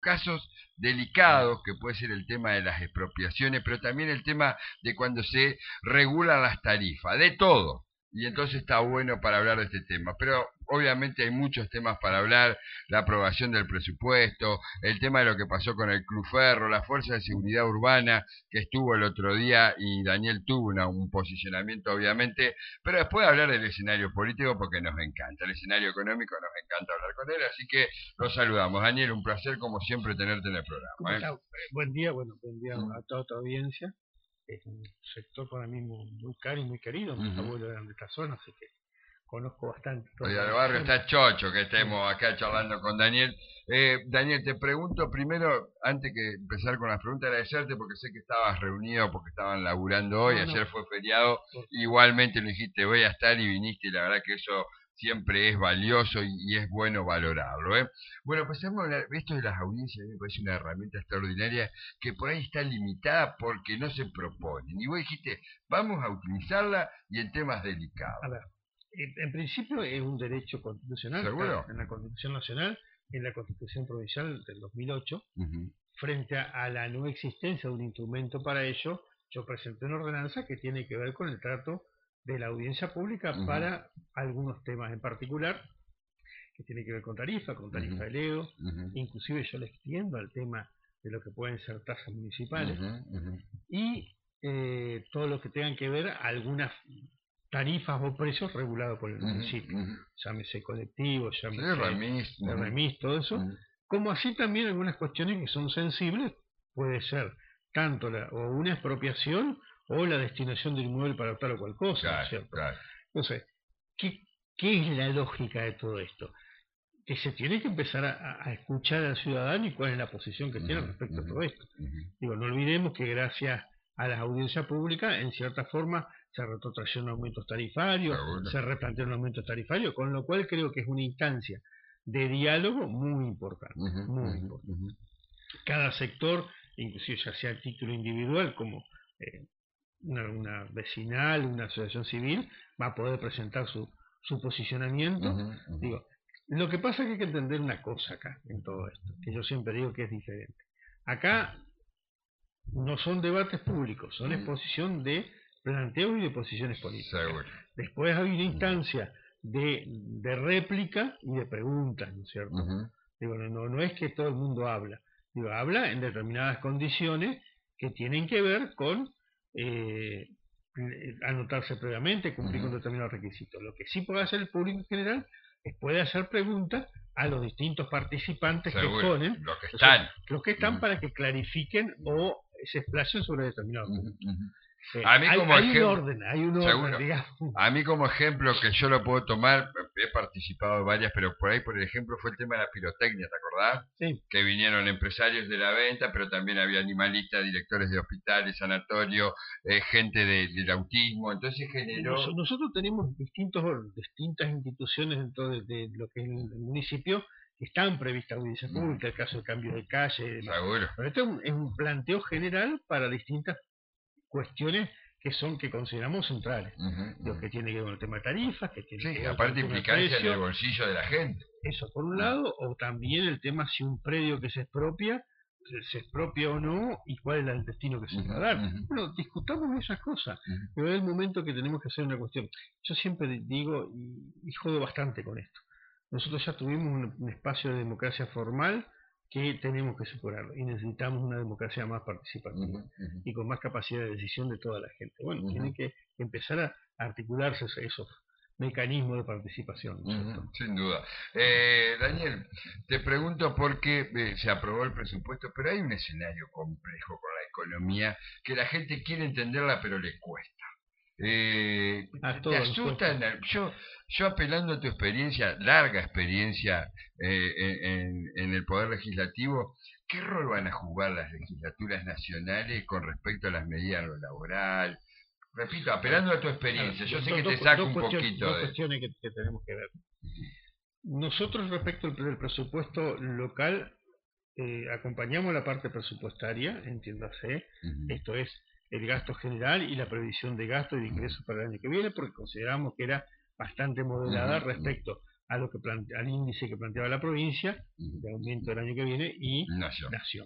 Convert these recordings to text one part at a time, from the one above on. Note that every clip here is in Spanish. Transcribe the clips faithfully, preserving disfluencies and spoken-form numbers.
casos delicados, que puede ser el tema de las expropiaciones, pero también el tema de cuando se regulan las tarifas, de todo. Y entonces está bueno para hablar de este tema. Pero obviamente hay muchos temas para hablar, la aprobación del presupuesto, el tema de lo que pasó con el Club Ferro, la Fuerza de Seguridad Urbana que estuvo el otro día y Daniel tuvo una, un posicionamiento obviamente, pero después hablar del escenario político porque nos encanta, el escenario económico nos encanta hablar con él, así que los saludamos. Daniel, un placer como siempre tenerte en el programa. ¿Cómo ¿eh? está? Buen día, bueno, buen día mm. a toda tu audiencia. Es un sector para mí muy, muy caro y muy querido. Mis uh-huh. abuelos eran de esta zona, así que conozco bastante. Oye, el barrio está chocho que estemos acá charlando con Daniel. Eh, Daniel, te pregunto primero, antes que empezar con las preguntas, agradecerte porque sé que estabas reunido, porque estaban laburando hoy, no, no. ayer fue feriado, igualmente lo dijiste, voy a estar y viniste, y la verdad que eso siempre es valioso y, y es bueno valorarlo. ¿eh? Bueno, empezamos a hablar, esto de las audiencias me parece una herramienta extraordinaria que por ahí está limitada porque no se proponen. Y vos dijiste, vamos a utilizarla y en temas delicados. A ver, en, en principio es un derecho constitucional. ¿Seguro? En la Constitución Nacional, en la Constitución Provincial del dos mil ocho, uh-huh. frente a, a la no existencia de un instrumento para ello, yo presenté una ordenanza que tiene que ver con el trato de la audiencia pública uh-huh. para algunos temas en particular, que tiene que ver con tarifa, con tarifa uh-huh. de leo, uh-huh. inclusive yo le extiendo al tema de lo que pueden ser tasas municipales, uh-huh. Uh-huh. y eh, todo lo que tengan que ver algunas tarifas o precios regulados por el uh-huh. municipio, uh-huh. llámese colectivo, llámese sí, remis, uh-huh. remis, todo eso, uh-huh. como así también algunas cuestiones que son sensibles, puede ser tanto la, o una expropiación o la destinación del inmueble para tal o cual cosa, claro, ¿cierto? Claro. Entonces, ¿qué, ¿qué es la lógica de todo esto? Que se tiene que empezar a, a escuchar al ciudadano y cuál es la posición que uh-huh, tiene respecto uh-huh, a todo esto. Uh-huh. Digo, no olvidemos que gracias a las audiencias públicas, en cierta forma, se retrotrajeron aumentos tarifarios, uh-huh. se replantearon aumentos tarifarios, con lo cual creo que es una instancia de diálogo muy importante, uh-huh, muy uh-huh, importante. Uh-huh. Cada sector, inclusive ya sea a título individual, como eh, Una, una vecinal, una asociación civil, va a poder presentar su, su posicionamiento. Uh-huh, uh-huh. Digo, lo que pasa es que hay que entender una cosa acá, en todo esto, que yo siempre digo que es diferente. Acá no son debates públicos, son uh-huh. exposición de planteos y de posiciones políticas. Seguro. Después hay una instancia de, de réplica y de preguntas, ¿no es cierto? Uh-huh. Digo, no, no es que todo el mundo habla, digo, habla en determinadas condiciones que tienen que ver con Eh, anotarse previamente, cumplir uh-huh. con determinados requisitos. Lo que sí puede hacer el público en general es puede hacer preguntas a los distintos participantes Seguro. que exponen, los que están, sea, los que están uh-huh. para que clarifiquen o se explayen sobre determinados uh-huh. puntos. Eh, a mí hay, como hay ejemplo, un orden, hay un orden, digamos. A mí como ejemplo que yo lo puedo tomar, he participado en varias, pero por ahí, por ejemplo, fue el tema de la pirotecnia, ¿te acordás? Sí. Que vinieron empresarios de la venta, pero también había animalistas, directores de hospitales, sanatorios, eh, gente de, del autismo, entonces generó... Nos, nosotros tenemos distintos distintas instituciones dentro de, de lo que es el, el municipio que están previstas audiencia pública, el caso del cambio de calle y demás. Seguro. Pero esto es un, es un planteo general para distintas cuestiones que son que consideramos centrales, uh-huh, uh-huh. lo que tiene que ver con el tema de tarifas, que tiene sí, que ver aparte con el implicancia en el bolsillo de la gente. Eso por un uh-huh. lado, o también el tema si un predio que se expropia, se expropia o no, y cuál es el destino que se uh-huh, va a dar. Uh-huh. Bueno, discutamos esas cosas, uh-huh. pero es el momento que tenemos que hacer una cuestión. Yo siempre digo, y, y jodo bastante con esto, nosotros ya tuvimos un, un espacio de democracia formal que tenemos que superarlo y necesitamos una democracia más participativa uh-huh, uh-huh. y con más capacidad de decisión de toda la gente. Bueno, uh-huh. tienen que empezar a articularse esos mecanismos de participación, ¿no? Uh-huh, sin duda. Eh, Daniel, te pregunto por qué eh, se aprobó el presupuesto, pero hay un escenario complejo con la economía que la gente quiere entenderla pero le cuesta. Eh, ¿Te asustan? Yo, yo apelando a tu experiencia, larga experiencia eh, en, en el Poder Legislativo, ¿qué rol van a jugar las legislaturas nacionales con respecto a las medidas de lo laboral? Repito, apelando a tu experiencia, yo sé que te saco un poquito de... Dos cuestiones que, que tenemos que ver. Nosotros respecto al, del presupuesto local, eh, acompañamos la parte presupuestaria, entiéndase, uh-huh. esto es el gasto general y la previsión de gasto y de ingresos para el año que viene, porque consideramos que era bastante moderada uh-huh. respecto a lo que plante, al índice que planteaba la provincia de aumento del año que viene y Nación. nación.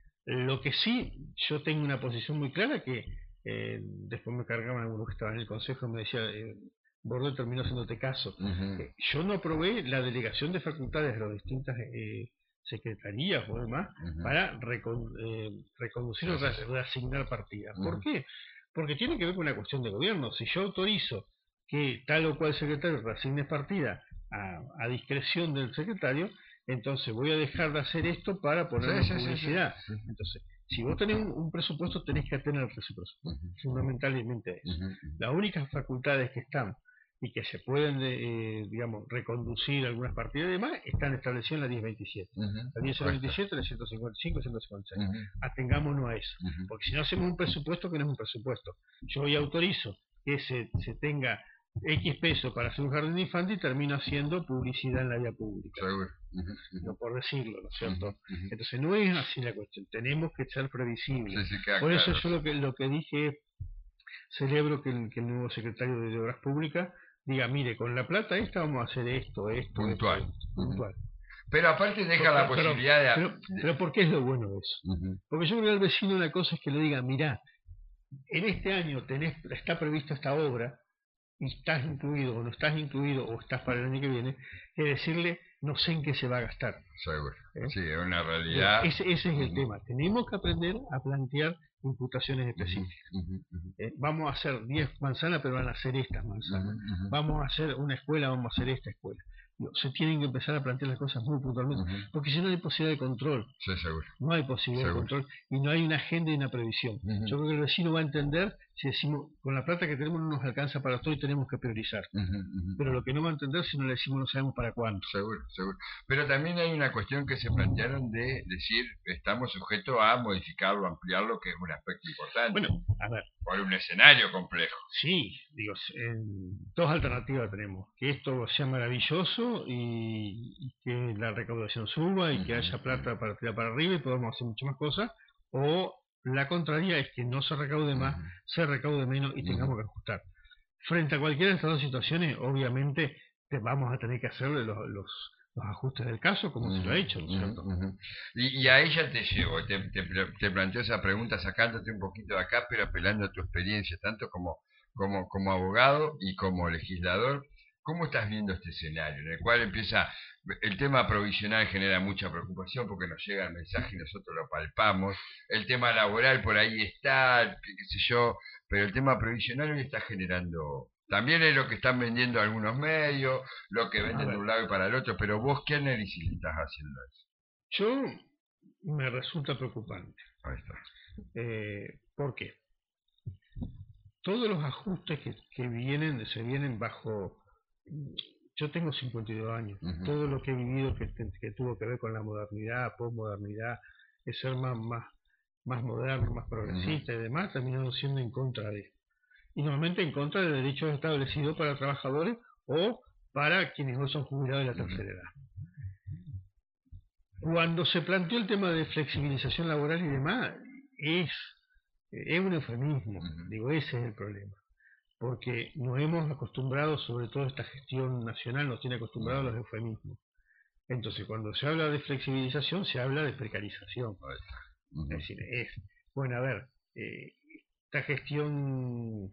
Lo que sí, yo tengo una posición muy clara que eh, después me cargaban algunos que estaban en el consejo y me decía, eh, Bordo terminó haciéndote caso. Uh-huh. Eh, yo no aprobé la delegación de facultades de las distintas eh, secretarías o demás uh-huh. para recon, eh, reconducir sí, o re, reasignar partidas. Uh-huh. ¿Por qué? Porque tiene que ver con una cuestión de gobierno. Si yo autorizo que tal o cual secretario reasigne partida a, a discreción del secretario, entonces voy a dejar de hacer esto para poner sí, publicidad. Sí, sí, sí. Entonces, si vos tenés un, un presupuesto, tenés que tener ese presupuesto. Uh-huh. Fundamentalmente eso. Uh-huh. Las únicas facultades que están y que se pueden, eh, digamos, reconducir algunas partidas y demás, están establecidas en la diez veintisiete. Uh-huh. La diez veintisiete, la ciento cincuenta y cinco, ciento cincuenta y seis. Uh-huh. Atengámonos a eso. Uh-huh. Porque si no hacemos un presupuesto que no es un presupuesto. Yo hoy autorizo que se, se tenga X pesos para hacer un jardín de infante y termino haciendo publicidad en la vía pública. Seguro. Uh-huh, uh-huh. No por decirlo, ¿no es cierto? Uh-huh, uh-huh. Entonces no es así la cuestión, tenemos que ser previsibles. Sí, sí, por eso claro. yo lo que, lo que dije es, celebro que el, que el nuevo secretario de Obras Públicas diga, mire, con la plata esta vamos a hacer esto, esto, puntual. Esto, esto, puntual. Pero aparte deja pero, la posibilidad pero, de... Pero, pero ¿por qué es lo bueno de eso? Uh-huh. Porque yo creo que al vecino una cosa es que le diga, mirá, en este año tenés, está prevista esta obra, y estás incluido o no estás incluido o estás para el año que viene, es decirle no sé en qué se va a gastar. Seguro. ¿Eh? Sí, es una realidad. Ese, ese es uh-huh. el tema. Tenemos que aprender a plantear imputaciones específicas. Uh-huh. Uh-huh. ¿Eh? Vamos a hacer diez manzanas, pero van a ser estas manzanas. Uh-huh. Vamos a hacer una escuela, vamos a hacer esta escuela. Se tienen que empezar a plantear las cosas muy puntualmente, uh-huh. porque si no, no hay posibilidad de control. Sí, seguro. No hay posibilidad seguro. de control y no hay una agenda y una previsión. Uh-huh. Yo creo que el vecino va a entender si decimos, con la plata que tenemos no nos alcanza para todo y tenemos que priorizar. Uh-huh. Uh-huh. Pero lo que no va a entender si no le decimos no sabemos para cuándo. Seguro, seguro. Pero también hay una cuestión que se plantearon de decir, estamos sujetos a modificarlo, ampliarlo, que es un aspecto importante. Bueno, a ver. Por un escenario complejo. Sí, digo, en, dos alternativas tenemos. Que esto sea maravilloso y, y que la recaudación suba y uh-huh. que haya plata para tirar para arriba y podamos hacer muchas más cosas. O la contraria es que no se recaude más, uh-huh. se recaude menos y uh-huh. tengamos que ajustar. Frente a cualquiera de estas dos situaciones, obviamente te vamos a tener que hacer los, los, los ajustes del caso, como uh-huh. se lo ha hecho, ¿no es cierto? Uh-huh. y, y a ella te llevo, te, te, te planteo esa pregunta sacándote un poquito de acá, pero apelando a tu experiencia, tanto como, como, como abogado y como legislador. ¿Cómo estás viendo este escenario en el cual empieza el tema provisional? Genera mucha preocupación porque nos llega el mensaje y nosotros lo palpamos. El tema laboral por ahí está, qué, qué sé yo, pero el tema provisional hoy está generando, también es lo que están vendiendo algunos medios, lo que venden de un lado y para el otro, pero vos ¿qué análisis le estás haciendo a eso? Yo me resulta preocupante. Ahí está. Eh, ¿Por qué? Todos los ajustes que, que vienen, se vienen bajo... Yo tengo cincuenta y dos años. Uh-huh. Todo lo que he vivido que, que tuvo que ver con la modernidad, posmodernidad, es ser más, más, más moderno, más progresista uh-huh. y demás, terminaron siendo en contra de esto. Y normalmente en contra de derechos establecidos para trabajadores o para quienes no son jubilados de la tercera uh-huh. edad. Cuando se planteó el tema de flexibilización laboral y demás, es, es un eufemismo. Uh-huh. Digo, ese es el problema. Porque nos hemos acostumbrado, sobre todo esta gestión nacional, nos tiene acostumbrados a los eufemismos. Entonces, cuando se habla de flexibilización, se habla de precarización. Uh-huh. Es decir, es, bueno, a ver, eh, esta gestión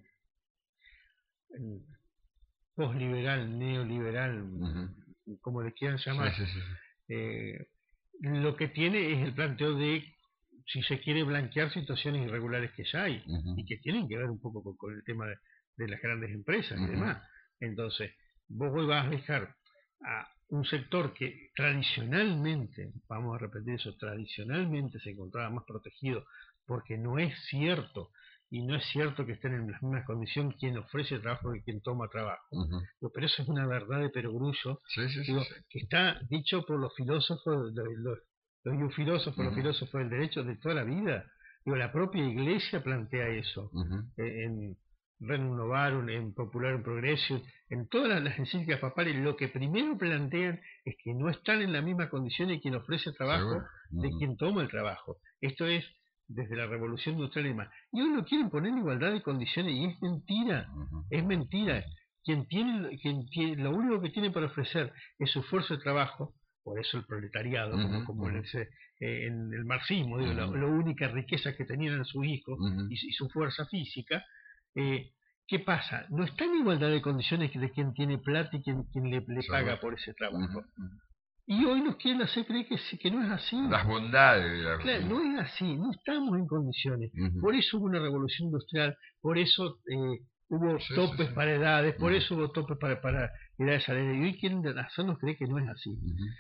eh, posliberal, neoliberal, uh-huh. como le quieran llamar, sí, sí, sí. Eh, lo que tiene es el planteo de, si se quiere, blanquear situaciones irregulares que ya hay, uh-huh. y que tienen que ver un poco con, con el tema de de las grandes empresas uh-huh. y demás. Entonces, vos hoy vas a dejar a un sector que tradicionalmente, vamos a repetir eso, tradicionalmente se encontraba más protegido, porque no es cierto, y no es cierto que estén en las mismas condiciones quien ofrece trabajo que quien toma trabajo. Uh-huh. Pero eso es una verdad de perogrullo, sí, sí, digo, sí, sí. que está dicho por los filósofos, los, los, los filósofos, uh-huh. los filósofos del derecho de toda la vida. Digo, la propia Iglesia plantea eso. Uh-huh. eh, en Renum Novarum, en Popular Progressio, en todas las, las encíclicas papales, lo que primero plantean es que no están en la misma condición de quien ofrece trabajo uh-huh. de quien toma el trabajo. Esto es desde la Revolución Industrial y demás. Y hoy lo quieren poner en igualdad de condiciones y es mentira, uh-huh. es mentira. quien tiene, quien tiene, lo único que tiene para ofrecer es su esfuerzo de trabajo, por eso el proletariado, uh-huh, como, como uh-huh. en, ese, eh, en el marxismo, digo, uh-huh. la, la única riqueza que tenían eran sus hijos uh-huh. y, y su fuerza física. Eh, ¿Qué pasa? No está en igualdad de condiciones de quien tiene plata y quien, quien le, le paga por ese trabajo. Uh-huh. Y hoy nos quieren hacer creer que, que no es así. Las bondades. La... Claro, no es así, no estamos en condiciones. Uh-huh. Por eso hubo una revolución industrial, por eso eh, hubo sí, topes sí, sí. para edades, por uh-huh. eso hubo topes para, para edades salariales. Y hoy quieren hacernos creer que no es así. Uh-huh.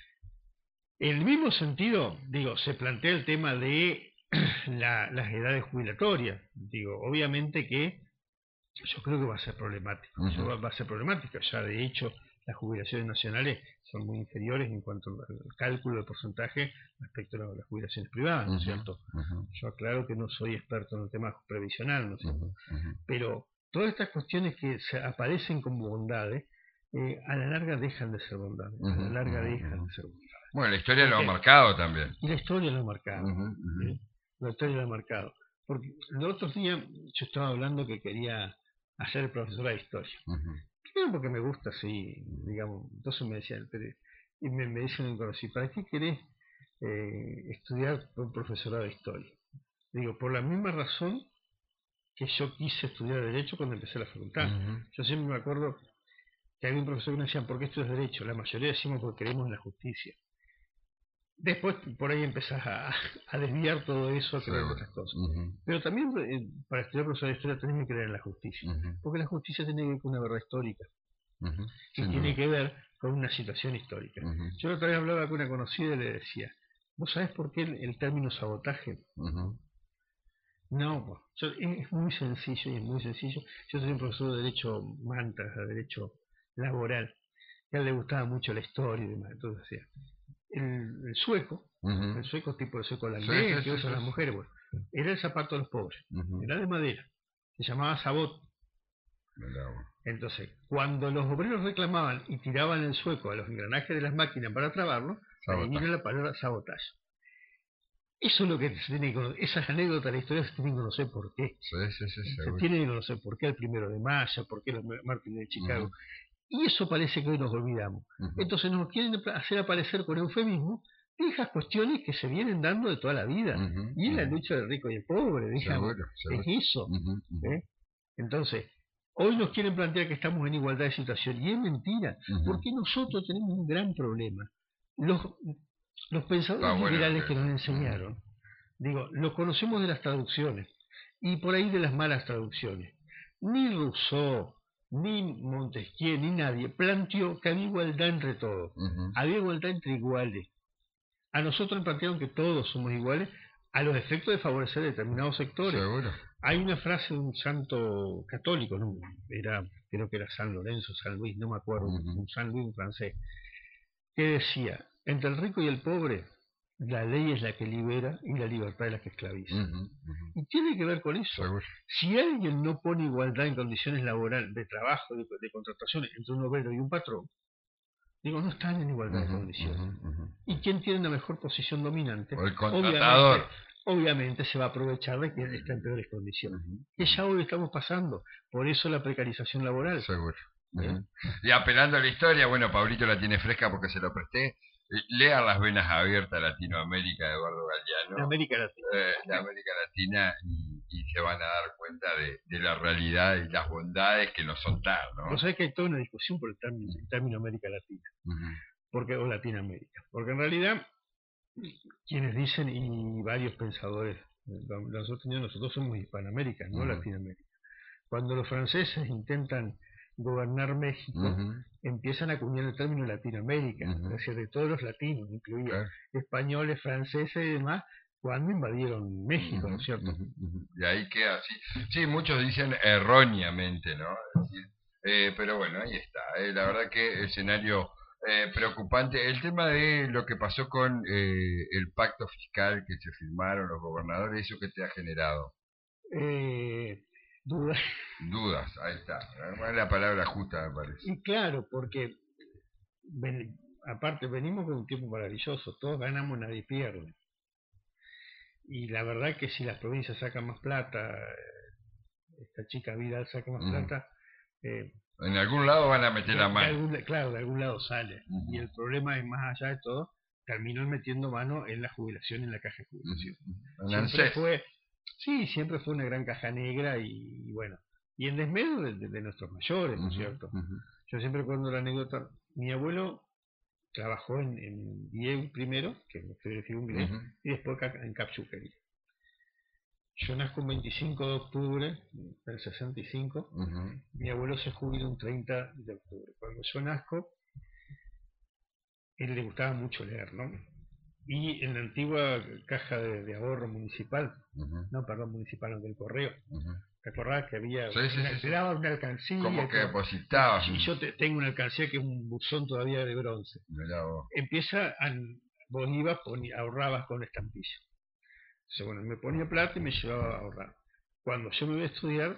En el mismo sentido, digo, se plantea el tema de la, las edades jubilatorias. Digo, obviamente que yo creo que va a ser problemático. Uh-huh. Eso va, va a ser problemático. Ya de hecho, las jubilaciones nacionales son muy inferiores en cuanto al cálculo de porcentaje respecto a las jubilaciones privadas, ¿no es uh-huh, cierto? Uh-huh. Yo aclaro que no soy experto en el tema previsional, ¿no es cierto? Uh-huh. Pero todas estas cuestiones que se aparecen como bondades, eh, a la larga dejan de ser bondades, uh-huh, a la larga uh-huh. dejan de ser bondades. Bueno, la historia Porque, lo ha marcado también. Y la historia lo ha marcado, uh-huh, uh-huh. ¿sí? La historia lo ha marcado. Porque los otros días yo estaba hablando que quería hacer profesora de historia. Uh-huh. Primero porque me gusta así, digamos. Entonces me decían, pero, y me, me dicen en conocido, ¿para qué querés eh, estudiar un profesorado de historia? Digo, por la misma razón que yo quise estudiar Derecho cuando empecé la facultad. Uh-huh. Yo siempre me acuerdo que había un profesor que me decía, ¿por qué estudias Derecho? La mayoría decimos porque creemos en la justicia. Después por ahí empezás a, a desviar todo eso a creer en otras cosas. Uh-huh. Pero también eh, para estudiar profesor de historia tenés que creer en la justicia. Uh-huh. Porque la justicia tiene que ver con una verdad histórica. Uh-huh. Y sí, tiene no. que ver con una situación histórica. Uh-huh. Yo la otra vez hablaba con una conocida y le decía, ¿vos sabés por qué el, el término sabotaje? Uh-huh. No, pues, yo, es muy sencillo y es muy sencillo. Yo soy un profesor de Derecho Mantas, de Derecho Laboral. A él le gustaba mucho la historia y demás. Entonces decía, El, el sueco, uh-huh. el sueco tipo de sueco holandés sí, sí, que sí, usan sí, las mujeres, bueno, era el zapato de los pobres, uh-huh. era de madera, se llamaba sabot. Entonces, cuando los obreros reclamaban y tiraban el sueco a los engranajes de las máquinas para trabarlo, ahí viene la palabra sabotaje. Eso es lo que se tiene que conocer, esas anécdotas de la historia se tienen que conocer por qué. Sí, sí, sí, se tiene que conocer por qué el primero de mayo, por qué los mártires de Chicago. Uh-huh. Y eso parece que hoy nos olvidamos. Uh-huh. Entonces nos quieren hacer aparecer con eufemismo viejas cuestiones que se vienen dando de toda la vida. Uh-huh. Y es uh-huh. la lucha del rico y el pobre, digamos. Seguro, seguro. Es eso. Uh-huh. Uh-huh. ¿Eh? Entonces, hoy nos quieren plantear que estamos en igualdad de situación. Y es mentira, uh-huh. porque nosotros tenemos un gran problema. Los, los pensadores ah, bueno, liberales que, que nos enseñaron, uh-huh. digo, los conocemos de las traducciones. Y por ahí de las malas traducciones. Ni Rousseau, ni Montesquieu, ni nadie planteó que había igualdad entre todos. Uh-huh. Había igualdad entre iguales. A nosotros nos plantearon que todos somos iguales a los efectos de favorecer determinados sectores. Seguro. Hay una frase de un santo católico, ¿no? Era, creo que era San Lorenzo, San Luis, no me acuerdo, uh-huh. un San Luis un francés, que decía, entre el rico y el pobre, la ley es la que libera y la libertad es la que esclaviza. Uh-huh, uh-huh. Y tiene que ver con eso. Seguro. Si alguien no pone igualdad en condiciones laborales, de trabajo, de, de contratación entre un obrero y un patrón, digo, no están en igualdad uh-huh, de condiciones. Uh-huh, uh-huh. Y quien tiene una mejor posición dominante, o el contratador, obviamente, obviamente se va a aprovechar de que está en peores condiciones. Uh-huh. Que ya hoy estamos pasando. Por eso la precarización laboral. Seguro. ¿Eh? Uh-huh. Y apelando a la historia, bueno, Pablito la tiene fresca porque se lo presté. Lean Las venas abiertas, Latinoamérica, de Eduardo Galeano. La América Latina. Eh, la América Latina y, y se van a dar cuenta de, de la realidad y las bondades que no son tal, ¿no? Vos sabés que hay toda una discusión por el término, el término América Latina. Uh-huh. Porque, o Latinoamérica. Porque en realidad, quienes dicen, y varios pensadores, nosotros, nosotros somos Hispanoamérica, no uh-huh. Latinoamérica. Cuando los franceses intentan gobernar México, uh-huh. empiezan a acuñar el término Latinoamérica, uh-huh. es decir, de todos los latinos, incluidos claro. españoles, franceses y demás, cuando invadieron México, uh-huh. ¿no es cierto? Uh-huh. Y ahí queda así. Sí, muchos dicen erróneamente, ¿no? Es decir, eh, pero bueno, ahí está. Eh, la verdad que escenario eh, preocupante. El tema de lo que pasó con eh, el pacto fiscal que se firmaron los gobernadores, ¿eso que te ha generado? Eh... Dudas. Dudas, ahí está. Es la palabra justa, me parece. Y claro, porque ven, aparte venimos con un tiempo maravilloso, todos ganamos, nadie pierde. Y la verdad que si las provincias sacan más plata, esta chica Vidal saca más mm. plata, Eh, en algún lado van a meter de, la de mano. algún, claro, de algún lado sale. Uh-huh. Y el problema es, más allá de todo, terminó metiendo mano en la jubilación, en la caja de jubilación. Uh-huh. Siempre fue, sí, siempre fue una gran caja negra y, y bueno, y en desmedro de, de, de nuestros mayores, ¿no es uh-huh. cierto? Uh-huh. Yo siempre cuento la anécdota, mi abuelo trabajó en, en D I E primero, que es inglés, uh-huh. y después en Capchuquería. Yo nazco el veinticinco de octubre del sesenta y cinco, uh-huh. mi abuelo se jubiló el treinta de octubre. Cuando yo nazco, él le gustaba mucho leer, ¿no? Y en la antigua caja de, de ahorro municipal, uh-huh. no, perdón, municipal, no, del correo, uh-huh. ¿te acordás que había, sí, sí, una, sí, te daba una alcancía? Como que depositabas. Y yo te, tengo una alcancía que es un buzón todavía de bronce. Empieza, a, vos ibas, ponía, ahorrabas con estampilla. Entonces, bueno, me ponía plata y me llevaba a ahorrar. Cuando yo me voy a estudiar,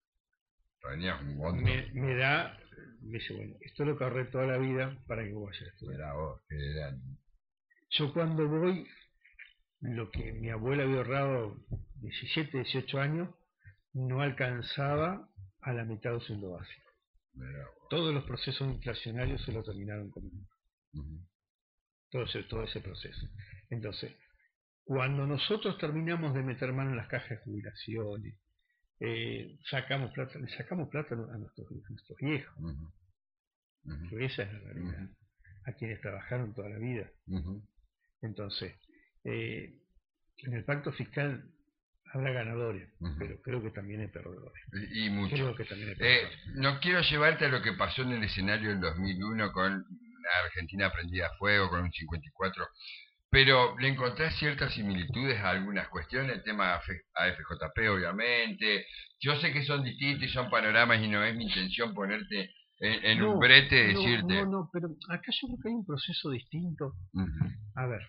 un me, me da, me dice, bueno, esto es lo que ahorré toda la vida para que vos vayas a estudiar. Era vos, que eran... Yo cuando voy, lo que mi abuela había ahorrado diecisiete, dieciocho años, no alcanzaba a la mitad de su sueldo básico. Todos los procesos inflacionarios se lo terminaron comiendo. Uh-huh. Todo ese, todo ese proceso. Entonces, cuando nosotros terminamos de meter mano en las cajas de jubilaciones, eh, sacamos plata, le sacamos plata a nuestros, a nuestros viejos. Uh-huh. Uh-huh. Esa es la realidad. Uh-huh. A quienes trabajaron toda la vida. Uh-huh. Entonces, eh, en el pacto fiscal habrá ganadores, uh-huh. pero creo que también hay perdedores. Y, y mucho. Creo que también hay perdedores. Eh, no quiero llevarte a lo que pasó en el escenario del dos mil uno con la Argentina prendida a fuego, con un cincuenta y cuatro, pero ¿le encontrás ciertas similitudes a algunas cuestiones? El tema A F J P, obviamente. Yo sé que son distintos y son panoramas y no es mi intención ponerte en, en no, un brete y no, decirte... No, no, pero acá yo creo que hay un proceso distinto. Uh-huh. A ver.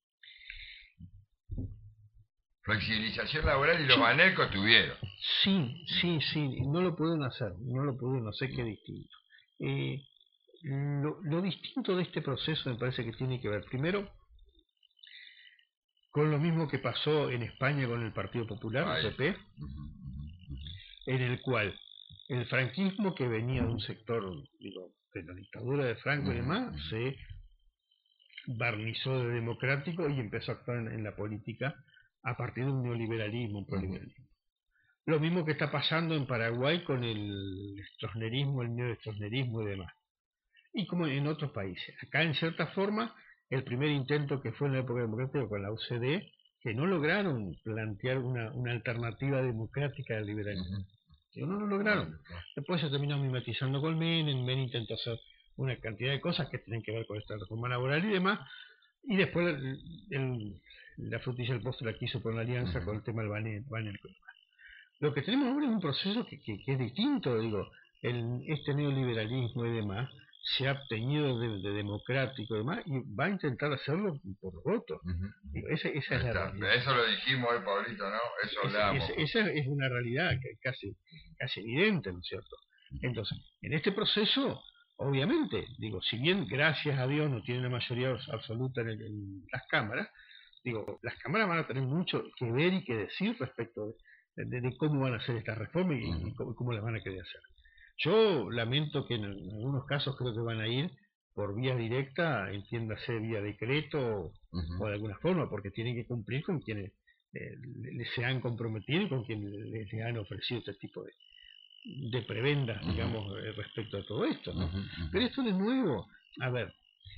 Flexibilización laboral y los Banelco tuvieron. Sí, sí, sí, no lo pudieron hacer, no lo pudieron hacer, que es distinto. Eh, lo, lo distinto de este proceso me parece que tiene que ver, primero, con lo mismo que pasó en España con el Partido Popular, el P P, en el cual el franquismo, que venía de un sector, digo, de la dictadura de Franco y demás, se barnizó de democrático y empezó a actuar en, en la política a partir de un neoliberalismo, un proliberalismo. Uh-huh. Lo mismo que está pasando en Paraguay con el stroessnerismo, el neo-stroessnerismo y demás. Y como en otros países. Acá, en cierta forma, el primer intento que fue en la época democrática con la U C D, que no lograron plantear una, una alternativa democrática al liberalismo. Uh-huh. No lo lograron. Uh-huh. Después se terminó mimetizando con Menem. Menem intentó hacer una cantidad de cosas que tienen que ver con esta reforma laboral y demás. Y después el, el, la frutilla del postre la quiso poner la alianza uh-huh. con el tema del Banel. Banel. Lo que tenemos ahora es un proceso que, que, que es distinto, digo, el, este neoliberalismo y demás se ha obtenido de, de democrático y demás, y va a intentar hacerlo por los votos. Uh-huh. Digo, esa, esa es la realidad. Eso lo dijimos hoy, Pablito, ¿no? Eso hablábamos. Es, esa es una realidad que casi, casi evidente, ¿no es cierto? Entonces, en este proceso, obviamente, digo, si bien gracias a Dios no tiene una mayoría absoluta en, el, en las cámaras, digo, las cámaras van a tener mucho que ver y que decir respecto de, de, de cómo van a hacer esta reforma y, uh-huh. y cómo, cómo las van a querer hacer. Yo lamento que en algunos casos creo que van a ir por vía directa, entiéndase vía decreto uh-huh. o de alguna forma, porque tienen que cumplir con quienes eh, les se han comprometido y con quienes les, les han ofrecido este tipo de, de prebendas, uh-huh. digamos, eh, respecto a todo esto, ¿no? Uh-huh. Pero esto no es nuevo. A ver,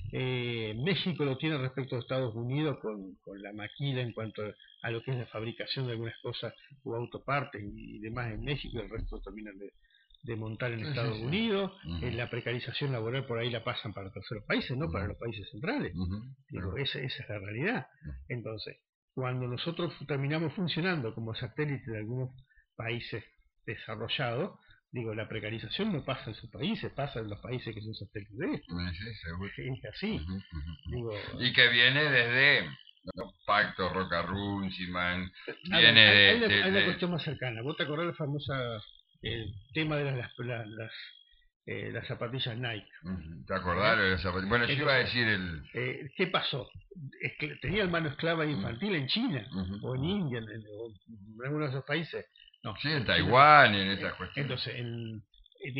eh, México lo tiene respecto a Estados Unidos con, con la maquila en cuanto a lo que es la fabricación de algunas cosas o autopartes y demás en México, y el resto terminan de de montar en Estados sí, sí, sí. Unidos, uh-huh. en la precarización laboral por ahí la pasan para terceros países, no uh-huh. para los países centrales. Uh-huh. Digo, esa, esa es la realidad. Uh-huh. Entonces, cuando nosotros terminamos funcionando como satélite de algunos países desarrollados, digo, la precarización no pasa en sus países, pasa en los países que son satélites de esto. Sí, seguro. Es así. Uh-huh. Uh-huh. Digo, y que viene desde ¿no? Pacto Roca-Runciman, viene ver, hay, de, hay, una, de, hay una de... cuestión más cercana. ¿Vos te acordás de la famosa el tema de las las, las, eh, las zapatillas Nike? Uh-huh. ¿Te acordás de las zapatillas? Bueno, yo Entonces, iba a decir el... Eh, ¿Qué pasó? Es que tenía el mano esclava infantil uh-huh. en China, uh-huh. o en India, en, o en algunos de esos países. No, sí, en Taiwán y en eh, estas cuestiones. Entonces, en, eh, digo,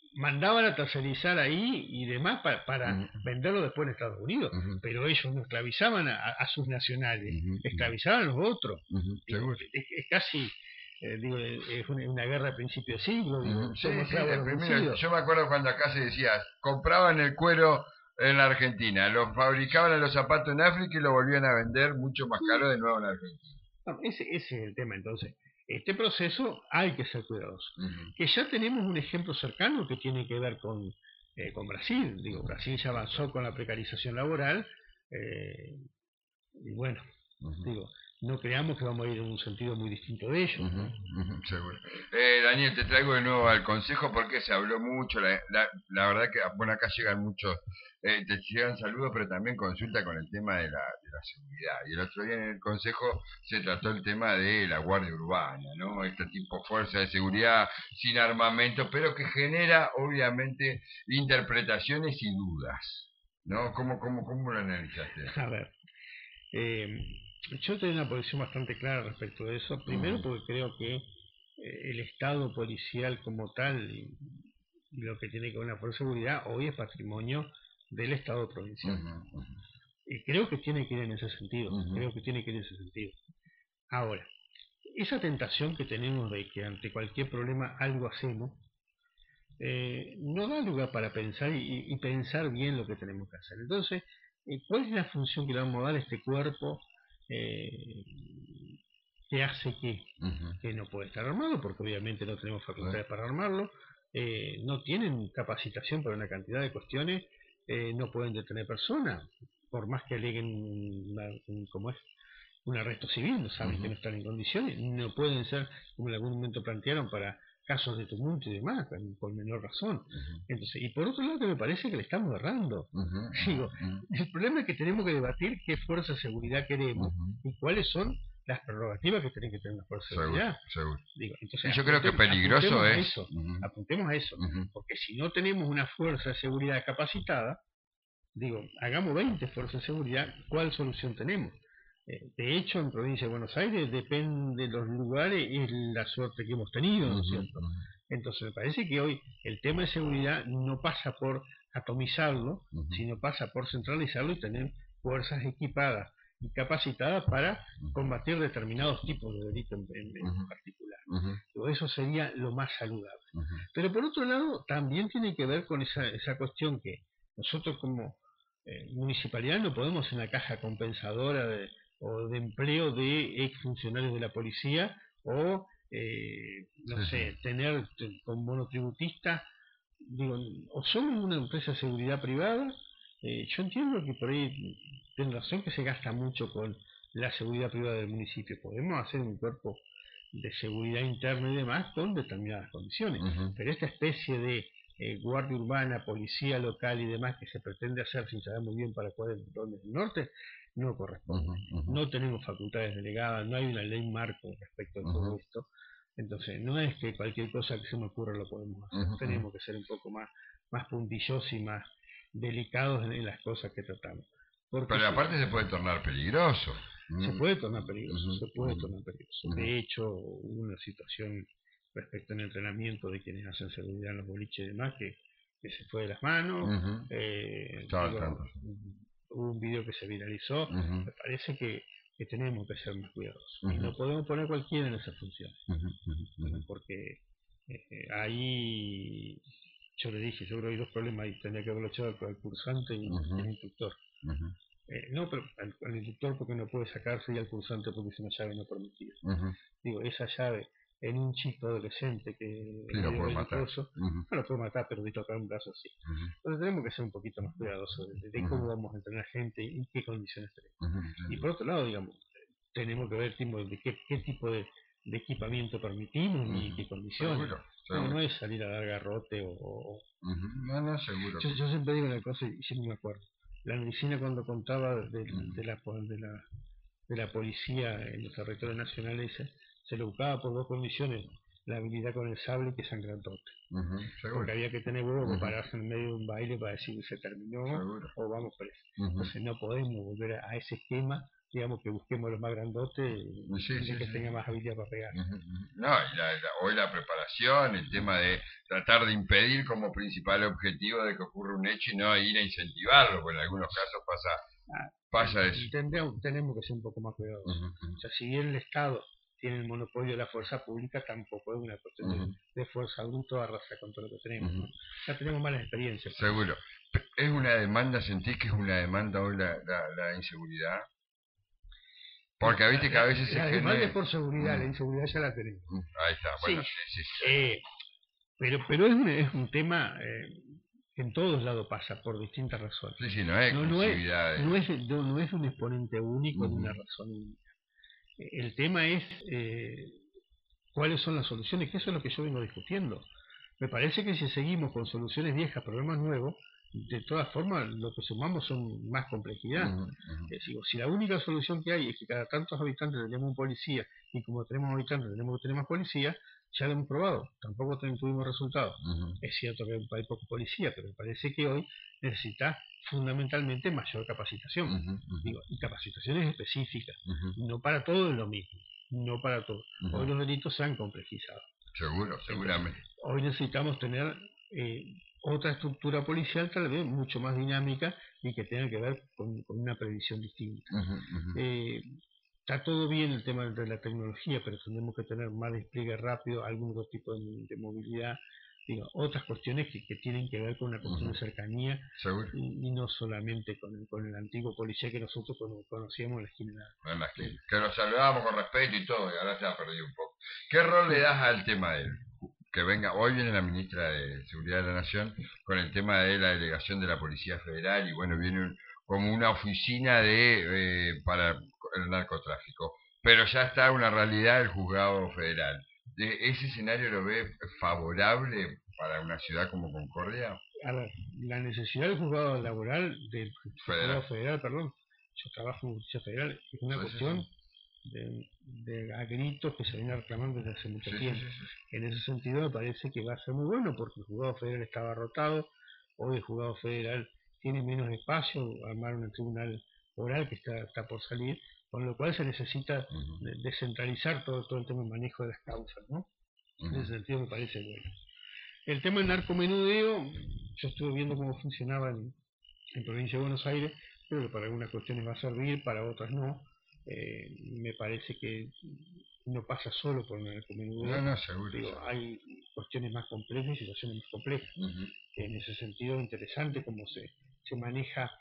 mandaban a tercerizar ahí y demás para, para uh-huh. venderlo después en Estados Unidos, uh-huh. pero ellos no esclavizaban a, a sus nacionales, uh-huh. esclavizaban a los otros. Uh-huh. Digo, es, es casi eh, digo, es una, una guerra a principio de siglo. Digo, uh-huh. sí, sí, de primero, yo me acuerdo cuando acá se decía, compraban el cuero en la Argentina, lo fabricaban los zapatos en África y lo volvían a vender mucho más caro de nuevo en Argentina. No, ese, ese es el tema. Entonces, este proceso hay que ser cuidadoso. Uh-huh. Que ya tenemos un ejemplo cercano que tiene que ver con, eh, con Brasil. Digo, Brasil ya avanzó con la precarización laboral. Eh, y bueno, uh-huh. digo, no creamos que vamos a ir en un sentido muy distinto de ellos. Uh-huh, uh-huh, seguro. Eh, Daniel, te traigo de nuevo al consejo porque se habló mucho. La, la, la verdad que, bueno, acá llegan muchos, eh, te llegan saludos, pero también consulta con el tema de la, de la seguridad. Y el otro día en el consejo se trató el tema de la Guardia Urbana, ¿no? Este tipo de fuerza de seguridad sin armamento, pero que genera, obviamente, interpretaciones y dudas, ¿no? ¿Cómo, cómo, cómo lo analizaste? A ver. Eh, yo tengo una posición bastante clara respecto de eso. Primero porque creo que eh, el Estado policial como tal y, y lo que tiene que ver con la fuerza de seguridad hoy es patrimonio del Estado provincial. Uh-huh, uh-huh. Y creo que tiene que ir en ese sentido. Uh-huh. Creo que tiene que ir en ese sentido. Ahora, esa tentación que tenemos de que ante cualquier problema algo hacemos, eh, no da lugar para pensar y, y pensar bien lo que tenemos que hacer. Entonces, ¿cuál es la función que le vamos a dar a este cuerpo eh, que hace que, uh-huh. que no puede estar armado? Porque obviamente no tenemos facultades uh-huh. para armarlo, eh, no tienen capacitación para una cantidad de cuestiones, eh, no pueden detener personas, por más que aleguen una, un, como es, un arresto civil, no saben uh-huh. que no están en condiciones, no pueden ser, como en algún momento plantearon, para casos de tumulto y demás, por menor razón. Uh-huh. Entonces, y por otro lado, que me parece que le estamos errando. Uh-huh. Digo, uh-huh. el problema es que tenemos que debatir qué fuerza de seguridad queremos uh-huh. y cuáles son las prerrogativas que tiene que tener la fuerza de seguridad. Seguro. Digo, entonces, y yo creo que peligroso apuntemos es. A eso, uh-huh. Apuntemos a eso, uh-huh. porque si no tenemos una fuerza de seguridad capacitada, digo, hagamos veinte fuerzas de seguridad, ¿cuál solución tenemos? De hecho, en provincia de Buenos Aires depende de los lugares y la suerte que hemos tenido, ¿no es cierto? Entonces me parece que hoy el tema de seguridad no pasa por atomizarlo, uh-huh. sino pasa por centralizarlo y tener fuerzas equipadas y capacitadas para combatir determinados tipos de delitos en, en, en uh-huh. particular. Uh-huh. Eso sería lo más saludable. Uh-huh. Pero por otro lado, también tiene que ver con esa, esa cuestión que nosotros como eh, municipalidad no podemos en la caja compensadora de o de empleo de exfuncionarios de la policía o eh, no sí, sé, sí. tener con monotributista, digo, o somos una empresa de seguridad privada. Eh, yo entiendo que por ahí tienen razón que se gasta mucho con la seguridad privada del municipio. Podemos hacer un cuerpo de seguridad interna y demás con determinadas condiciones, uh-huh. pero esta especie de eh, guardia urbana, policía local y demás que se pretende hacer sin saber muy bien para cuál es dónde es el norte, no corresponde. Uh-huh, uh-huh. No tenemos facultades delegadas, no hay una ley marco respecto a uh-huh. todo esto. Entonces, no es que cualquier cosa que se me ocurra lo podemos hacer. Uh-huh. Tenemos que ser un poco más, más puntillosos y más delicados en, en las cosas que tratamos. Porque Pero aparte se, se puede tornar peligroso. Se puede tornar peligroso, uh-huh. se puede tornar peligroso. Uh-huh. De hecho, hubo una situación respecto al entrenamiento de quienes hacen seguridad en los boliches y demás que, que se fue de las manos. Uh-huh. eh, digo, hubo un video que se viralizó. Uh-huh. Me parece que, que tenemos que ser más cuidadosos. Uh-huh. Y no podemos poner cualquiera en esa función. Uh-huh. Uh-huh. Porque eh, ahí, yo le dije, yo creo que hay dos problemas ahí. Tendría que haberlo echado al cursante y uh-huh. el instructor. Uh-huh. Eh, no, pero al, al instructor porque no puede sacarse y al cursante porque es una llave no permitida. Uh-huh. Digo, esa llave en un chico adolescente que sí, lo puede matar. Uh-huh. No lo puede matar, pero de tocar un brazo sí. Uh-huh. Entonces tenemos que ser un poquito más cuidadosos de, de uh-huh. cómo vamos a entrenar gente y en qué condiciones tenemos. Uh-huh. Y por otro lado, digamos, tenemos que ver tipo, de qué, qué tipo de, de equipamiento permitimos uh-huh. y qué condiciones. Seguro, seguro. No, no es salir a dar garrote o... o... Uh-huh. No, no, seguro. Yo, yo siempre digo una cosa y siempre me acuerdo. La medicina cuando contaba de, uh-huh. de, la, de, la, de la policía en los territorios nacionales se, se le buscaba por dos condiciones, la habilidad con el sable que sangrantote. Uh-huh. Porque había que tener huevo uh-huh. para pararse en medio de un baile para decir que se terminó seguro. O vamos preso. Uh-huh. Entonces no podemos volver a, a ese esquema digamos que busquemos los más grandotes sí, y sí, que sí. tenga más habilidad para pegar. No, y la, la, hoy la preparación, el tema de tratar de impedir como principal objetivo de que ocurra un hecho y no ir a incentivarlo, porque en algunos casos pasa, ah, pasa eso. Tendremos, tenemos que ser un poco más cuidadosos. Uh -huh. O sea, si bien el Estado tiene el monopolio de la fuerza pública, tampoco es una cuestión uh -huh. de, de fuerza bruta arrasa con todo lo que tenemos. Uh -huh. ¿no? Ya tenemos malas experiencias. Seguro. ¿Es una demanda, sentís que es una demanda hoy la, la, la inseguridad? Porque la, viste que a veces la, se la demanda genera... es por seguridad, mm. la inseguridad ya la tenemos. Ahí está, bueno, sí, sí. sí, sí. Eh, pero, pero es un, es un tema eh, que en todos lados pasa por distintas razones. Sí, sí, no es no, no, es, de... no, es, no, no es un exponente único de uh -huh. una razón única. El tema es eh, cuáles son las soluciones, que eso es lo que yo vengo discutiendo. Me parece que si seguimos con soluciones viejas, problemas nuevos, de todas formas lo que sumamos son más complejidad. Uh -huh, uh -huh. Es decir, si la única solución que hay es que cada tantos habitantes tenemos un policía, y como tenemos habitantes tenemos que tener más policías, ya lo hemos probado, tampoco tuvimos resultados. Uh -huh. Es cierto que hay poco policía, pero me parece que hoy necesita fundamentalmente mayor capacitación. Uh -huh, uh -huh. Digo, y capacitaciones específicas, uh -huh. no para todo es lo mismo, no para todo. Uh -huh. Hoy los delitos se han complejizado. Seguro, seguramente. Entonces, hoy necesitamos tener eh, otra estructura policial tal vez mucho más dinámica y que tenga que ver con, con una previsión distinta. Uh -huh, uh -huh. Eh, está todo bien el tema de la tecnología, pero tenemos que tener más despliegue rápido, algún otro tipo de, de movilidad, digo, otras cuestiones que, que tienen que ver con una cuestión uh -huh. de cercanía y, y no solamente con el, con el antiguo policía que nosotros conocíamos en la esquina. En la esquina. Que lo saludábamos con respeto y todo, y ahora se ha perdido un poco. ¿Qué rol le das al tema de él? Que venga, hoy viene la ministra de Seguridad de la Nación con el tema de la delegación de la Policía Federal y bueno, viene un, como una oficina de eh, para el narcotráfico, pero ya está una realidad el juzgado federal. ¿Ese escenario lo ve favorable para una ciudad como Concordia? A ver, la necesidad del juzgado laboral, del juzgado federal, perdón, yo trabajo en justicia federal, es una sí, cuestión... Sí, sí. De, de a gritos que se viene reclamando desde hace mucho sí, tiempo. Sí, sí, sí. En ese sentido me parece que va a ser muy bueno porque el juzgado federal estaba rotado, hoy el juzgado federal tiene menos espacio, armaron un tribunal oral que está, está por salir, con lo cual se necesita uh-huh. de, descentralizar todo, todo el tema de manejo de las causas, ¿no? Uh-huh. En ese sentido me parece bueno. El tema del narcomenudeo, yo estuve viendo cómo funcionaba en, en provincia de Buenos Aires, creo que para algunas cuestiones va a servir, para otras no. Eh, me parece que no pasa solo por el narcomenudeo. No, no, seguro. Digo, hay cuestiones más complejas y situaciones más complejas. Uh-huh. En ese sentido, interesante cómo se, se maneja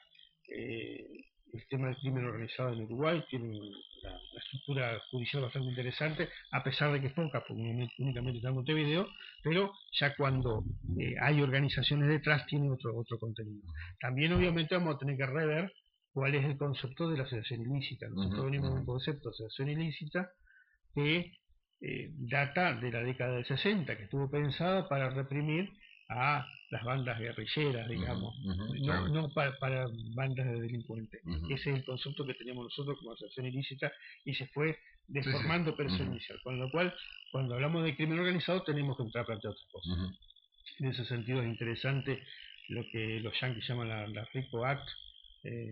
eh, el tema del crimen organizado en Uruguay. Tiene una, una estructura judicial bastante interesante, a pesar de que es poca, porque únicamente está en Montevideo, pero ya cuando eh, hay organizaciones detrás, tiene otro, otro contenido. También, obviamente, vamos a tener que rever cuál es el concepto de la asociación ilícita. Nosotros uh-huh, venimos de uh-huh. un concepto de asociación ilícita que eh, data de la década del sesenta, que estuvo pensada para reprimir a las bandas guerrilleras, digamos, uh-huh, uh-huh, no, no para, para bandas de delincuentes. Uh-huh. Ese es el concepto que teníamos nosotros como asociación ilícita y se fue deformando sí, sí. pero uh-huh. inicial. Con lo cual, cuando hablamos de crimen organizado, tenemos que entrar a plantear otras cosas. Uh-huh. En ese sentido es interesante lo que los yanquis llaman la, la RICO Act, eh,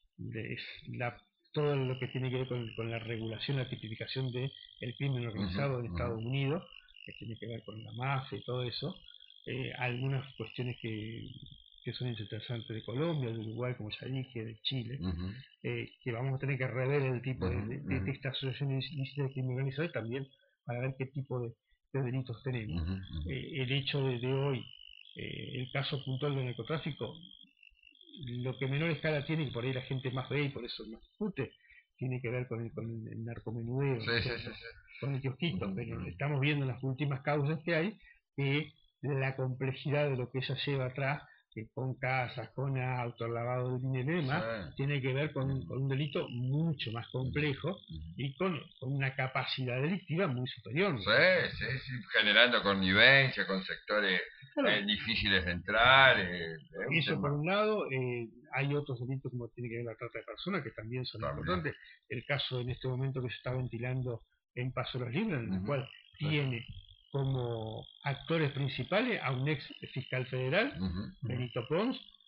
de la, todo lo que tiene que ver con, con la regulación, la tipificación del de crimen organizado uh-huh, en Estados uh-huh. Unidos, que tiene que ver con la mafia y todo eso, eh, algunas cuestiones que, que son interesantes de Colombia, de Uruguay, como ya dije, de Chile, uh-huh. eh, que vamos a tener que rever el tipo uh-huh, de, de, de esta asociación ilícita de crimen organizado y también para ver qué tipo de, de delitos tenemos. Uh-huh, uh-huh. Eh, el hecho de, de hoy, eh, el caso puntual del narcotráfico, lo que menor escala tiene y por ahí la gente más ve y por eso más discute, tiene que ver con el, con el narcomenudeo, sí, ¿no? sí, sí, sí. con el kiosquito, pero estamos viendo en las últimas causas que hay que la complejidad de lo que ella lleva atrás, que con casas, con autos, lavado de dinero y demás, sí. tiene que ver con, con un delito mucho más complejo uh-huh. y con, con una capacidad delictiva muy superior. ¿no? Sí, sí, sí, generando connivencia con sectores claro. eh, difíciles de entrar. Eh, Eso tema. Por un lado, eh, hay otros delitos como tiene que ver la trata de personas que también son también. importantes. El caso en este momento que se está ventilando en Paso Los Libres, en el uh-huh. cual tiene como actores principales a un ex fiscal federal, uh-huh. Benito Pons,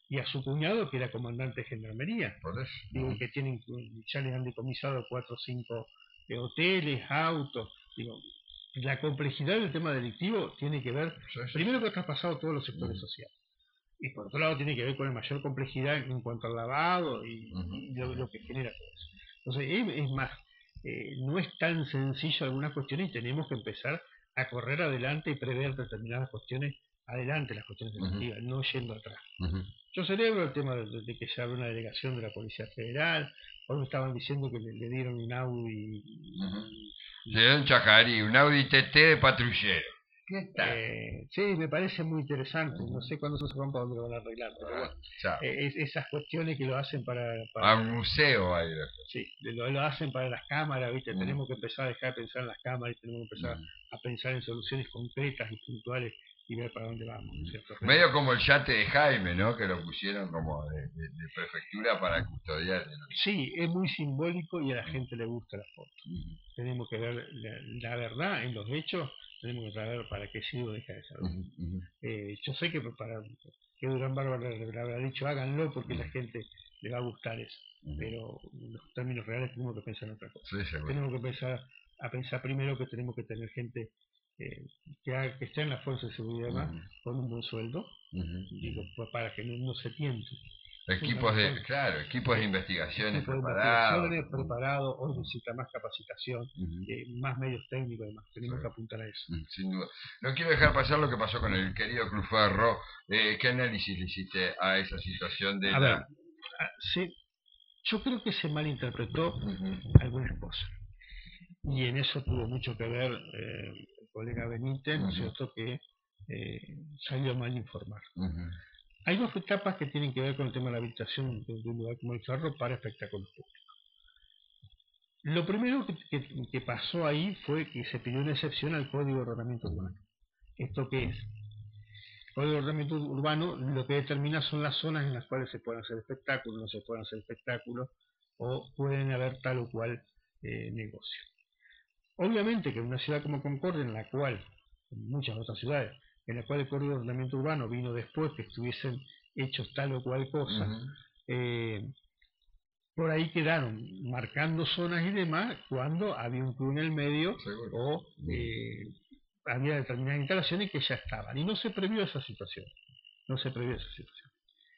y a su cuñado, que era comandante de gendarmería. Por eso. Digo, que tienen, ya les han decomisado cuatro o cinco eh, hoteles, autos. Digo, la complejidad del tema delictivo tiene que ver, Sí, sí. primero, que ha traspasado todos los sectores uh-huh. sociales. Y por otro lado tiene que ver con la mayor complejidad en cuanto al lavado y, uh-huh. y lo, lo que genera todo eso. Entonces, es, es más, eh, no es tan sencillo algunas cuestiones y tenemos que empezar a correr adelante y prever determinadas cuestiones adelante, las cuestiones delictivas, uh-huh. no yendo atrás. Uh-huh. Yo celebro el tema de, de que se abre una delegación de la Policía Federal. Hoy me estaban diciendo que le, le dieron un Audi. Uh-huh. Le dieron un Chacarí, un Audi T T de patrullero. ¿Qué tal? Eh, sí, me parece muy interesante. Uh-huh. No sé cuándo se rompa, dónde lo van a arreglar. Pero bueno, eh, es, esas cuestiones que lo hacen para. para a un museo ahí. Sí, lo, lo hacen para las cámaras, ¿viste? Uh-huh. Tenemos que empezar a dejar de pensar en las cámaras y tenemos que empezar uh-huh. a pensar en soluciones concretas y puntuales y ver para dónde vamos, ¿no es cierto? Medio como el yate de Jaime, ¿no? Que lo pusieron como de, de, de prefectura para custodiar, ¿no? Sí, es muy simbólico y a la gente le gusta la foto. Uh-huh. Tenemos que ver la, la verdad en los hechos, tenemos que saber para qué sirve dejar de saber. Uh-huh. Uh-huh. Eh, yo sé que para que Durán Bárbara le habrá dicho háganlo porque uh-huh. la gente le va a gustar eso, uh-huh. pero en los términos reales tenemos que pensar en otra cosa. Sí, tenemos que pensar a pensar primero que tenemos que tener gente Eh, que, ha, que esté en la fuerza de seguridad uh-huh. con un buen sueldo, uh-huh. digo, para que no, no se tiente. Equipos de, son, claro, equipos de investigaciones equipos preparados. De investigaciones preparados, hoy necesita más capacitación, uh-huh. eh, más medios técnicos, además, tenemos sí. que apuntar a eso. Uh-huh. Sin duda. No quiero dejar pasar lo que pasó con el querido Cluferro. Eh, ¿Qué análisis le hiciste a esa situación de a la... ver, sí, yo creo que se malinterpretó uh-huh. algunas cosas. Y en eso tuvo mucho que ver eh, el colega Benítez, ¿no es uh-huh. cierto?, que eh, salió mal informar. Uh-huh. Hay dos etapas que tienen que ver con el tema de la habilitación de, de un lugar como el Ferro para espectáculos públicos. Lo primero que, que, que pasó ahí fue que se pidió una excepción al Código de Ordenamiento Urbano. ¿Esto qué es? El Código de Ordenamiento Urbano lo que determina son las zonas en las cuales se pueden hacer espectáculos, no se pueden hacer espectáculos, o pueden haber tal o cual eh, negocio. Obviamente que en una ciudad como Concordia, en la cual, en muchas otras ciudades, en la cual el Código de Ordenamiento Urbano vino después que estuviesen hechos tal o cual cosa, uh-huh. eh, por ahí quedaron marcando zonas y demás cuando había un club en el medio ¿Seguro? o eh, había determinadas instalaciones que ya estaban. Y no se previó esa situación. No se previó esa situación.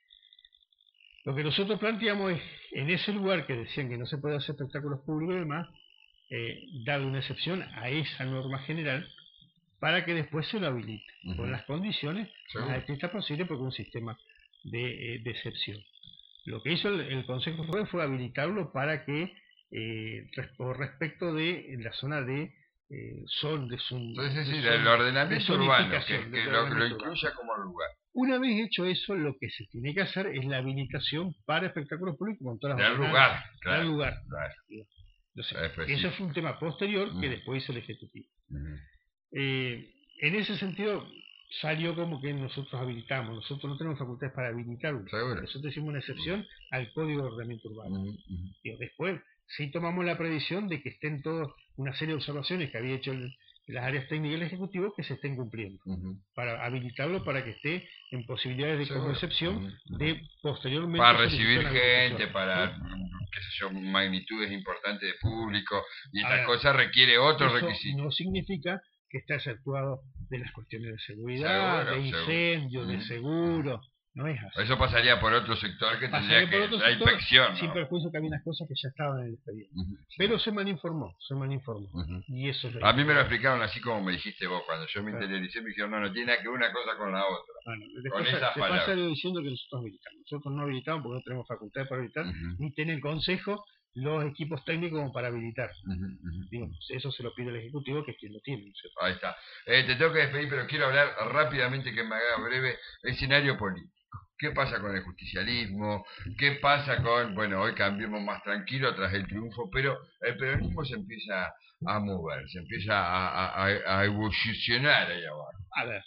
Lo que nosotros planteamos es, en ese lugar que decían que no se puede hacer espectáculos públicos y demás, Eh, darle una excepción a esa norma general para que después se lo habilite uh-huh. con las condiciones ¿Seguro? más estrictas posibles porque es un sistema de, eh, de excepción. Lo que hizo el, el Consejo fue, fue habilitarlo para que eh, por respecto de la zona de eh, son de su sí, sí, sí, del ordenamiento urbano que, que lo, lo incluya como lugar. Una vez hecho eso, lo que se tiene que hacer es la habilitación para espectáculos públicos con todas las del lugar, claro, del lugar. Claro. Entonces, eso fue un tema posterior que uh-huh. después hizo el Ejecutivo. Uh-huh. Eh, en ese sentido, salió como que nosotros habilitamos. Nosotros no tenemos facultades para habilitar. Nosotros hicimos una excepción uh-huh. al Código de Ordenamiento Urbano. Uh-huh. Y después, sí tomamos la previsión de que estén todas una serie de observaciones que había hecho el, las áreas técnicas del Ejecutivo que se estén cumpliendo. Uh-huh. Para habilitarlo para que esté en posibilidades de como excepción uh-huh. de posteriormente... Para recibir gente, para... ¿sí? qué sé yo, magnitudes importantes de público y estas cosas requiere otros requisitos. No significa que esté exceptuado de las cuestiones de seguridad, seguro, de incendio, seguro. de seguro, no es así. Eso pasaría por otro sector que pasaría tendría que la inspección, ¿no? Sin perjuicio que había unas cosas que ya estaban en el expediente. Uh-huh, sí. Pero se malinformó, se malinformó. Uh-huh. Y eso es a mí me lo explicaron así como me dijiste vos, cuando yo me claro. interioricé me dijeron, no, no tiene nada que ver una cosa con la otra. Bueno, con esas palabras. Se pasa diciendo que nosotros habilitamos. Nosotros no habilitamos porque no tenemos facultad para habilitar, uh-huh. ni tienen consejo los equipos técnicos como para habilitar. Uh-huh, uh-huh. Digo, eso se lo pide el Ejecutivo, que es quien lo tiene, ¿no? Ahí está. Eh, te tengo que despedir, pero quiero hablar rápidamente, que me haga breve, el escenario político. ¿Qué pasa con el justicialismo? ¿Qué pasa con, bueno, hoy cambiemos más tranquilo tras el triunfo, pero el peronismo se empieza a mover, se empieza a, a, a evolucionar ahí abajo? A ver,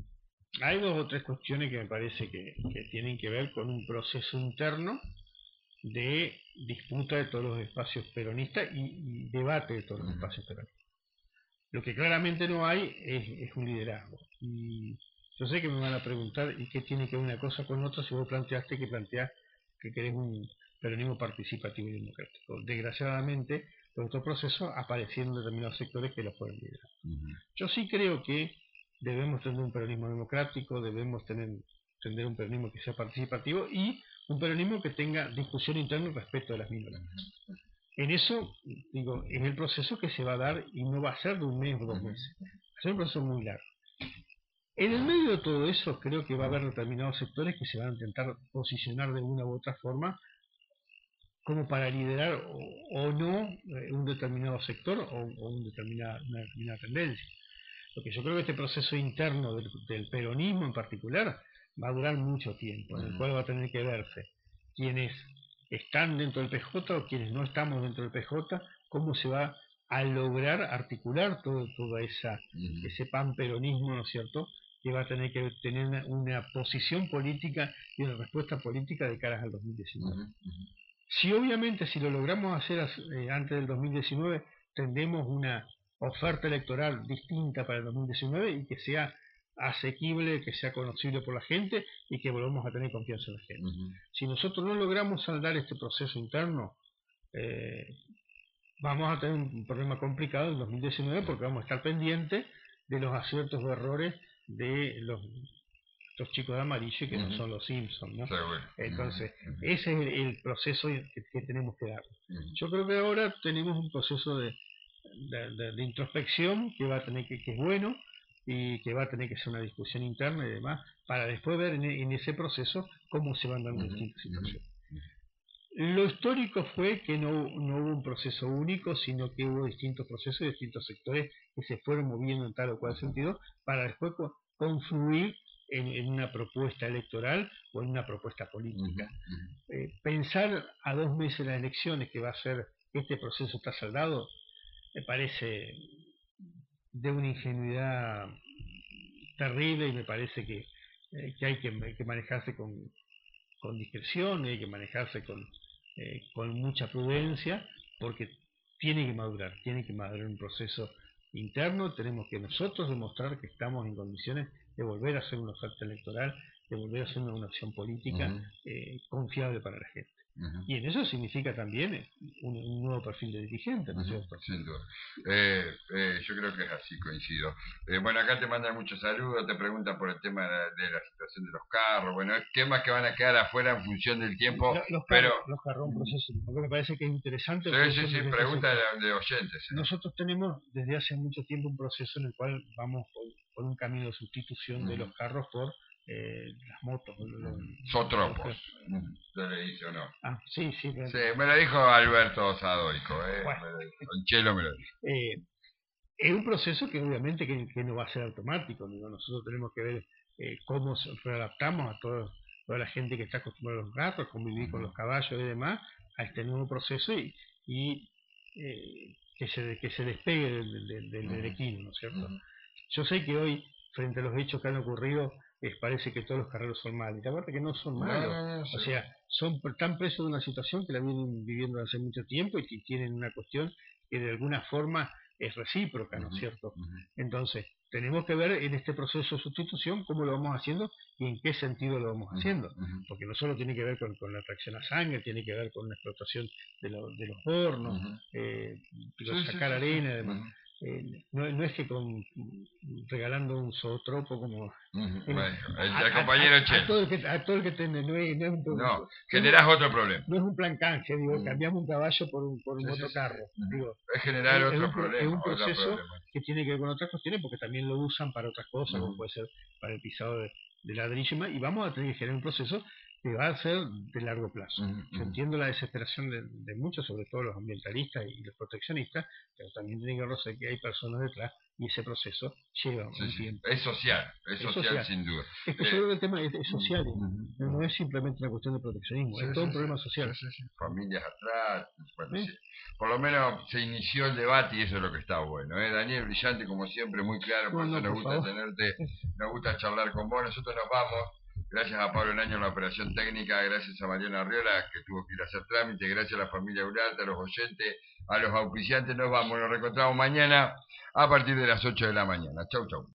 hay dos o tres cuestiones que me parece que, que tienen que ver con un proceso interno de disputa de todos los espacios peronistas y, y debate de todos los espacios peronistas. Lo que claramente no hay es, es un liderazgo. Y Yo sé que me van a preguntar y qué tiene que ver una cosa con otra si vos planteaste que planteás que querés un peronismo participativo y democrático. Desgraciadamente, por otro proceso aparecieron determinados sectores que los pueden liderar. Uh-huh. Yo sí creo que debemos tener un peronismo democrático, debemos tener, tener un peronismo que sea participativo y un peronismo que tenga discusión interna respecto de las minorías. Uh-huh. En eso, digo, es el proceso que se va a dar y no va a ser de un mes o dos meses. Va a ser un proceso muy largo. En el medio de todo eso, creo que va a haber determinados sectores que se van a intentar posicionar de una u otra forma como para liderar o, o no eh, un determinado sector o, o un determinada, una determinada tendencia. Porque yo creo que este proceso interno del, del peronismo en particular va a durar mucho tiempo, en el cual va a tener que verse quienes están dentro del P J o quienes no estamos dentro del P J, cómo se va a lograr articular todo, toda esa uh-huh. ese panperonismo, ¿no es cierto?, que va a tener que tener una, una posición política y una respuesta política de cara al dos mil diecinueve. Uh-huh. Si obviamente si lo logramos hacer eh, antes del dos mil diecinueve, tendremos una oferta electoral distinta para el dos mil diecinueve y que sea asequible, que sea conocible por la gente y que volvamos a tener confianza en la gente. Uh-huh. Si nosotros no logramos saldar este proceso interno, eh, vamos a tener un problema complicado en el dos mil diecinueve porque vamos a estar pendientes de los aciertos o errores de los estos chicos de amarillo que uh-huh. no son los Simpsons, ¿no? Sí, bueno. Entonces, uh-huh. ese es el, el proceso que, que tenemos que dar. Uh-huh. Yo creo que ahora tenemos un proceso de, de, de, de introspección que va a tener que, que es bueno y que va a tener que ser una discusión interna y demás, para después ver en, en ese proceso cómo se van dando uh-huh. distintas situaciones. Uh-huh. Lo histórico fue que no, no hubo un proceso único, sino que hubo distintos procesos y distintos sectores que se fueron moviendo en tal o cual sentido para después confluir En, en una propuesta electoral o en una propuesta política. Uh-huh. Eh, pensar a dos meses de las elecciones que va a ser este proceso está saldado, me parece de una ingenuidad terrible y me parece que, eh, que hay que, hay que manejarse con, con discreción, hay que manejarse con, eh, con mucha prudencia, porque tiene que madurar, tiene que madurar un proceso interno, tenemos que nosotros demostrar que estamos en condiciones de volver a hacer una oferta electoral, de volver a hacer una, una acción política uh-huh. eh, confiable para la gente. Uh-huh. Y en eso significa también un, un nuevo perfil de dirigente, ¿no es cierto? Uh-huh. Sin duda. Eh, eh, yo creo que es así, coincido. Eh, bueno, acá te mandan muchos saludos, te preguntan por el tema de la, de la situación de los carros, bueno, temas que van a quedar afuera en función del tiempo, los, los pero... Carros, los carros, un proceso, porque me parece que es interesante. Sí, sí, sí, pregunta de, de oyentes. ¿eh? Nosotros tenemos desde hace mucho tiempo un proceso en el cual vamos por, por un camino de sustitución uh-huh. de los carros por eh, las motos. Los, Zotropos, ¿se le dice o no? Ah, sí, sí. Sí, me lo dijo Alberto Sadoico, ¿eh? Bueno. Con Chelo me lo dijo. Eh, es un proceso que obviamente que, que no va a ser automático, ¿no? Nosotros tenemos que ver eh, cómo readaptamos a todo, toda la gente que está acostumbrada a los gatos, convivir uh-huh. con los caballos y demás, a este nuevo proceso y, y eh, que, se, que se despegue del, del, del, del equino, ¿no es cierto? Uh-huh. Yo sé que hoy, frente a los hechos que han ocurrido, les parece que todos los carreros son malos. Y la verdad que no son malos. No, no, no, o sea, son tan presos de una situación que la vienen viviendo hace mucho tiempo y que tienen una cuestión que de alguna forma es recíproca, ¿no es uh-huh. cierto? Uh-huh. Entonces, tenemos que ver en este proceso de sustitución cómo lo vamos haciendo y en qué sentido lo vamos haciendo. Uh-huh. Porque no solo tiene que ver con, con la tracción a sangre, tiene que ver con la explotación de, lo, de los hornos, uh-huh. eh, sí, sacar sí, arena, sí. además. Uh-huh. Eh, no, no es que con regalando un zootropo como uh-huh. bueno, el, el compañero a, a, a, todo el que a todo el que tiene no es, no es un, no, generás no, otro problema, no es un plan canje, digo, uh-huh. cambiamos un caballo por un, por un sí, motocarro, sí, sí. digo, es generar es, otro es un, problema, es un proceso problema. que tiene que ver con otras cuestiones porque también lo usan para otras cosas, uh-huh. como puede ser para el pisado de, de ladrillo y más, y vamos a tener que generar un proceso que va a ser de largo plazo. Uh-huh. Yo entiendo la desesperación de, de muchos, sobre todo los ambientalistas y los proteccionistas, pero también tienen que reconocer que hay personas detrás y ese proceso lleva sí, un sí. tiempo. Es social, es, es social, social sin duda. Es que eh, yo creo que el tema es, es social, uh-huh. no, no es simplemente una cuestión de proteccionismo, sí, es todo sí, un problema sí, social. Sí, sí, sí. Familias atrás, bueno, ¿Eh? sí. Por lo menos se inició el debate y eso es lo que está bueno. ¿eh? Daniel, brillante como siempre, muy claro, por no, eso no, nos gusta favor. tenerte, nos gusta charlar con vos, nosotros nos vamos. Gracias a Pablo Naño en la operación técnica, gracias a Mariana Arriola que tuvo que ir a hacer trámite, gracias a la familia Uralta, a los oyentes, a los auspiciantes, nos vamos, nos reencontramos mañana a partir de las ocho de la mañana. Chau, chau.